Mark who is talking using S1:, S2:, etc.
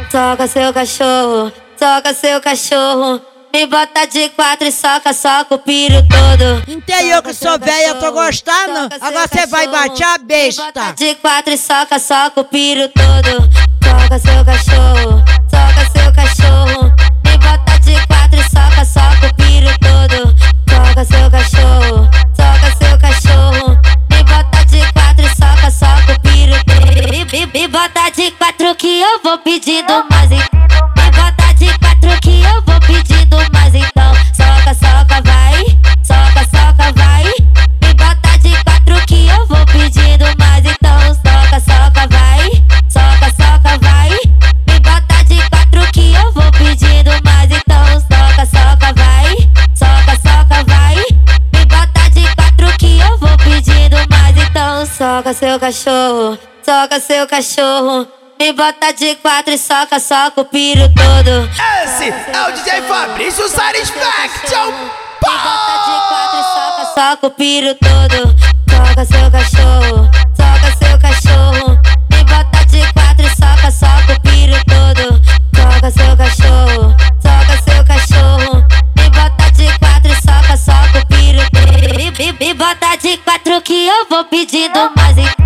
S1: Soca seu cachorro, soca seu cachorro. Me bota de quatro e soca, soca o piro todo.
S2: Interior que sou velha, eu tô gostando. Agora você vai bater a besta.
S1: Me bota de quatro e soca, soca o piro todo. Soca seu cachorro, soca seu cachorro. Me bota de quatro e soca, soca o piro todo. Soca seu cachorro, soca seu cachorro. Me bota de quatro e soca, soca o piro todo. Me bota de quatro que eu vou pedindo mais. Me bota de quatro que eu vou pedindo mais. Então soca, soca, vai. Soca, soca, vai. Me bota de quatro que eu vou pedindo mais. Então soca, soca, vai. Soca, soca, vai. Me bota de quatro que eu vou pedindo mais. Então soca, soca, vai. Soca, soca, vai. Me bota de quatro que eu vou pedindo mais. Então soca seu cachorro, soca seu cachorro. Me bota de quatro e soca, soca o piro todo.
S3: Esse é o DJ Fabrício Satisfaction.
S1: Me bota de quatro e soca, soca o piro todo. Soca seu cachorro, soca seu cachorro. Me bota de quatro e soca, soca o piro todo. Soca seu cachorro, soca seu cachorro. Me bota de quatro e soca, soca o piro todo. Me bota de quatro que eu vou pedindo mais.